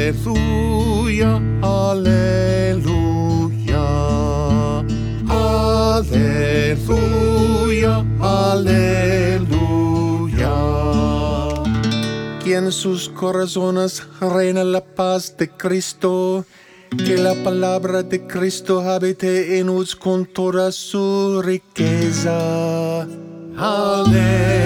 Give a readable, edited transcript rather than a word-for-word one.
Aleluya, aleluya, aleluya, aleluya. Que en sus corazones reina la paz de Cristo. Que la palabra de Cristo habite en us con toda su riqueza. Aleluya.